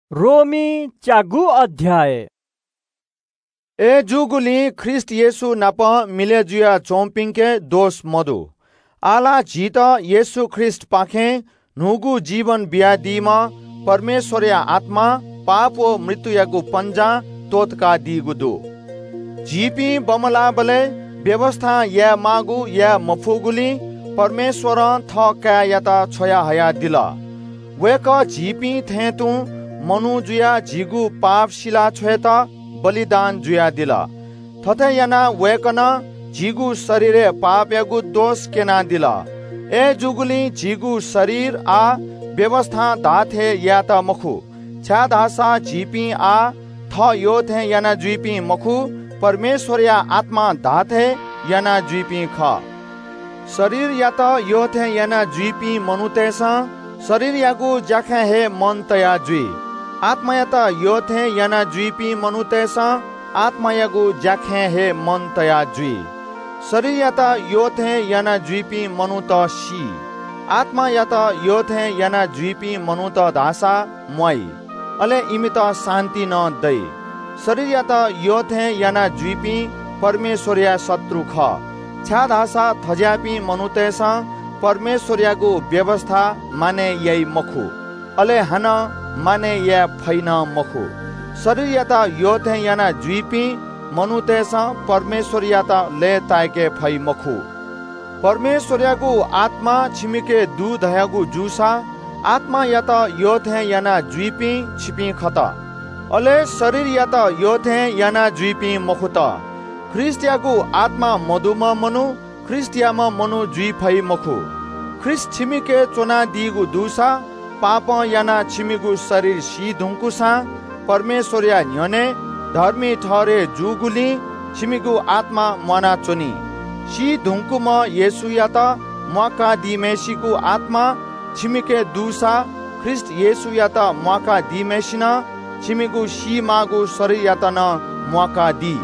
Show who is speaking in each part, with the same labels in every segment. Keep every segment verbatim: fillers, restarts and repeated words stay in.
Speaker 1: रोमी चागु अध्याय।
Speaker 2: ए जुगुली ख्रिस्ट येसु नप मिले जुया चोम्पिंके दोष मधु आला जीत येसु ख्रिस्ट पाखे नुगु जीवन बियादीमा परमेश्वरिया आत्मा पाप व मृत्यु यागु पंजा तोतका दीगुदु जीपी बमला बले व्यवस्था या मागु या मफुगुली परमेश्वर थ का यता छोया हया दिला वेक जीपी थे तू मनु जुया जिगु पाप शिला छोएता बलिदान जुया दिला थथे याना वेकना जिगु शरीरे पाप यागु दोष केना दिला ए जुगुली जिगु शरीर आ व्यवस्था दाथे याता मखु छा दासा जीपी आ थ यो थे याना जुपी मखु परमेश्वरिया आत्मा दाथे याना जुपी ख शरीर याता यो थे याना जुपी मनुतेसा शरीर यागु जाखे हे मन तया जुई आत्मा याता यो थे याना जुपी मनुतेसा आत्मा यागु जाखे हे मन तया जुई शरीर याता यो थे याना जुपी मनुत शी आत्मा याता यो थे याना जुपी मनुत दासा मई अले इमित शान्ति न दै शरीर याता यो थे याना जुपी परमेश्वरिया शत्रु ख छा दासा थज्यापी मनुतेसा परमेश्वरियागु व्यवस्था माने यही मखु अले हन माने या फैन मखु शरीर याता यो थे याना जुपी मनुतेसा परमेश्वरियाता ले ताके फै मखु परमेश्वरियागु आत्मा छिमिके दु दयागु जुसा आत्मा याता यो थे याना जुपी छिपी खता अले शरीर याता यो थे याना जुपी मखुता ख्रिस्टियागु आत्मा मधुमा मनु ख्रिस्टियामा मनु जुई फै मखु ख्रिस्ट छिमिके चोना दिगु दुसा पाप याना छिमिगु शरीर सी धुंकुसा परमेश्वरिया न्यने धर्मी ठहरे जुगुली छिमिगु आत्मा मना चोनी सी धुंकुम येसु याता मका दिमेसीगु आत्मा छिमिके दुसा ख्रिस्ट येसु याता मका दिमेसिना छिमिगु सी मागु शरीर याता न मका दी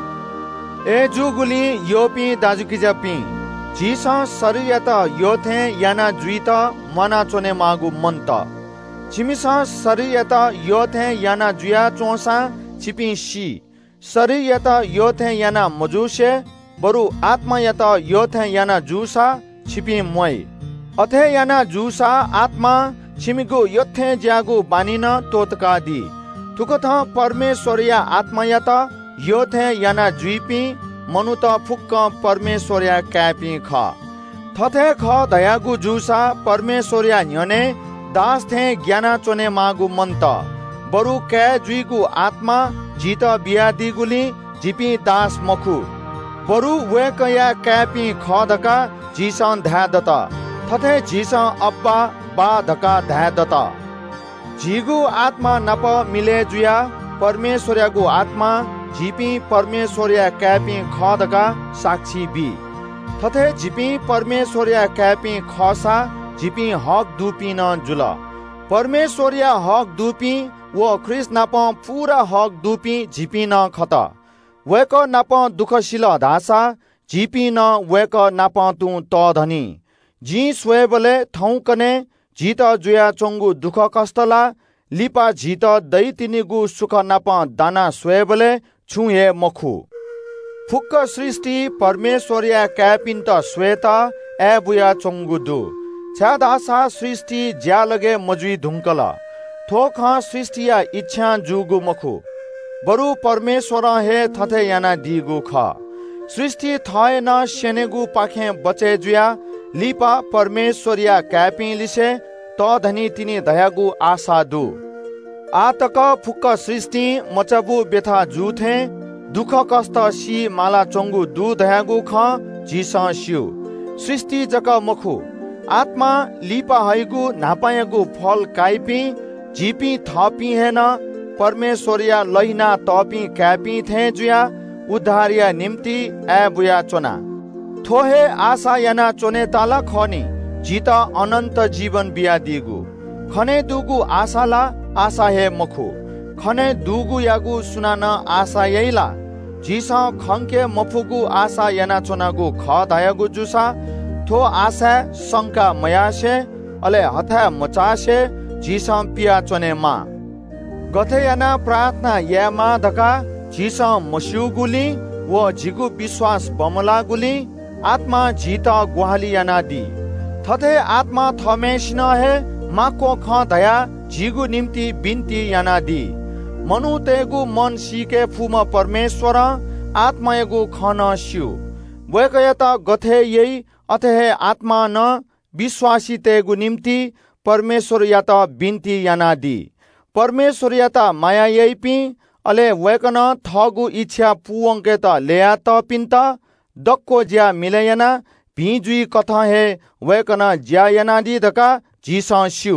Speaker 2: ए जुगुली योपी दाजुकी जपी जीसा शरीर याता यो थे याना जुइता मना चोने मागु मंत छिमिसा शरीर याता यो थे याना जुया चोसा छिपी शी शरीर याता यो थे याना मजुसे बरु आत्मा याता यो थे याना जुसा छिपी मई अथे याना जुसा आत्मा छिमिगु योथे ज्यागु बानिन तोतका दी तुकथ परमेश्वरिया आत्मा याता यो थे याना जुइपी मनुत फुक्क परमेश्वरिया क्यापी ख थथे ख दयागु जुसा परमेश्वरिया न्यने दास थे ज्ञाना चोने मागु मंत बरु कै जुइगु आत्मा जीत बिया दिगुली जिपी दास मखु बरु वे कया क्यापी ख धका जीसन धा दता थथे जीसन अब्बा बा धका धा दता जीगु आत्मा नप मिले जुया परमेश्वरियागु आत्मा जिपी परमेश्वरिया क्यापी ख धका साक्षी बी थथे जिपी परमेश्वरिया क्यापी खसा जिपी हक दुपी न जुल परमेश्वरिया हक दुपी वो ख्रिस्ट नाप पूरा हक दुपी जिपी न खत वेक नाप दुखशिल धासा जिपी न वेक नाप तु त धनी जी स्वेबले थौकने जीत जुया चोंगु दुख कस्तला लिपा जीत दै तिनिगु सुख नाप दाना स्वेबले छुहे मखु फुक्क सृष्टि परमेश्वरिया क्यापिन्त श्वेता ए बुया चोंगुदु छा दासा सृष्टि ज्या लगे मजुई धुंकल थोख सृष्टिया इच्छा जुगु मखु बरु परमेश्वर हे थथे याना दिगु ख सृष्टि थय न सेनेगु पाखे बचे जुया लिपा परमेश्वरिया क्यापि लिसे त धनी तिनी दयागु आशा दु आतक फुक्क सृष्टि मचबु बेथा जुथे दुख कष्ट सी माला चोंगु दु दयागु ख जीसा सिउ सृष्टि जक मखु आत्मा लिपा हैगु नापायगु फल काइपी जीपी थपी हेन परमेश्वरिया लहिना तपी क्यापी थे जुया उद्धारिया निम्ति ए बुया चोना थोहे आशा याना चोने ताला खनी जीता अनंत जीवन बिया दिगु खने दुगु आशाला आशा हे मखु खने दुगु यागु सुनाना आशा यैला जीसा खंके मफुगु आशा याना चोनागु ख दायगु जुसा थो आशा शंका मयासे अले हथा मचासे जीसा पिया चोने मा गथे याना प्रार्थना या मा धका झिसा मस्यु गुली व झिगु विश्वास बमला गुली आत्मा झित ग्वाली याना दी थथे आत्मा थमेसिन हे माको ख दया झिगु निम्ति बिन्ती याना दी मनु तेगु मन सीके फुम परमेश्वर आत्मायगु खन स्यु वैकयत गथे यही अथे आत्मा न विश्वासी तेगु निम्ति परमेश्वर यात बिन्ती याना दी परमेश्वर यात माया यही पि अले वैकन थगु इच्छा पुवंके त लेया त पिन्त दक्को ज्या मिलयना भिजुई कथा हे वैकन ज्या याना दी धका झिसा स्यु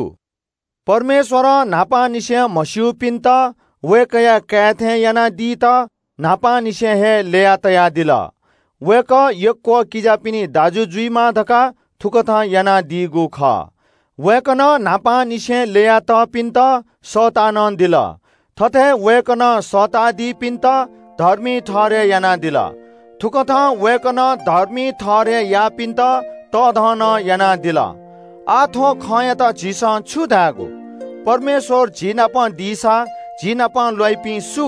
Speaker 2: परमेश्वर नापा निसे मस्यु पिन्त वैकया कैथे याना दी त नापा निसे हे लेया तया दिला वेक यक्को किजा पिनी दाजु जुइमा धका थुकथा याना दिगु ख वेकन नापा निसे लेया त पिन्त सतान दिला थथे वेकन सता दि पिन्त धर्मी ठहरे याना दिला थुकथा वेकन धर्मी ठहरे या पिन्त तधन याना दिला आथो खयत झिसा छु धागु परमेश्वर झिनाप दिसा झिनाप लैपि सु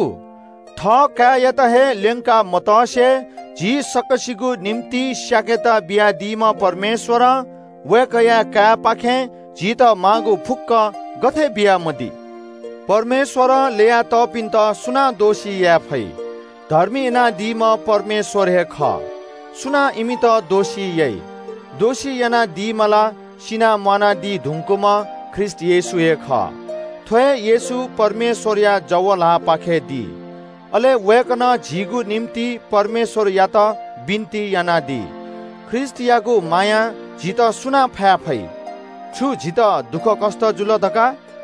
Speaker 2: थ कायत हे लेंका मतसे जी सकसिगु निम्ति स्याकेता बिया दिमा परमेश्वर वेकया का पाखे जीत मागु फुक्क गथे बिया मदी परमेश्वर लेया त पिन्त सुना दोषी या फै धर्मी ना दिमा परमेश्वर हे ख सुना इमित दोषी यई दोषी याना दिमला सिना माना दि धुंकुमा ख्रिस्ट येसु हे ख थ्वे येसु परमेश्वर या जवला पाखे दी अले वेकन झिगु निम्ति परमेश्वर या त बिन्ती याना दी ख्रिस्ट यागु माया झित सुना फया फै छु झित दुख कष्ट जुल धका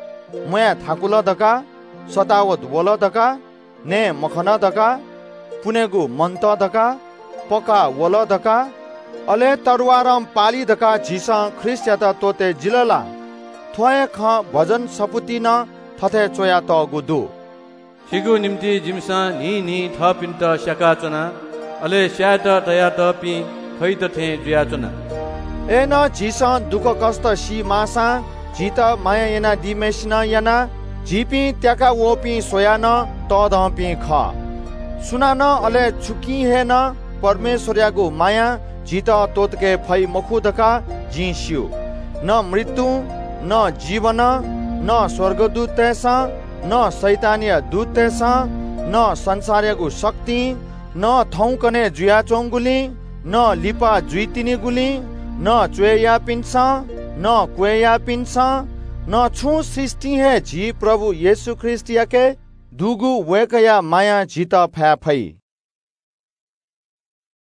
Speaker 2: मया थाकुल धका सतावत वल धका ने मखन धका पुनेगु मन्त धका पका वल धका अले तरवारम पाली धका झिसा ख्रिस्ट या त तोते जिलला थ्वय ख भजन सपुति न थथे चोया त गुदु
Speaker 3: हिगु निम्ति जिमसा नि नि थपिन्त स्याका चना अले स्यात तया तपि खैत थे जुया चना
Speaker 2: एन झिसा दुख कष्ट सी मासा झित माया याना दिमेसिन याना झिपि त्याका वोपि सोयान तदपि ख सुना न अले छुकी हे न परमेश्वर यागु माया झित तोतके फै मखुदका जिस्यु न मृत्यु न जीवन न स्वर्गदूत तेसा न शैतानीय दूत तेसा न संसारको शक्ति न थौकने जुया चोंगुली न लिपा जुइतिनी गुली न चुया पिन्छ न कुया पिन्छ न छु सृष्टि हे जी प्रभु येशु ख्रिस्ट याके दुगु वेकया माया जित फया फै।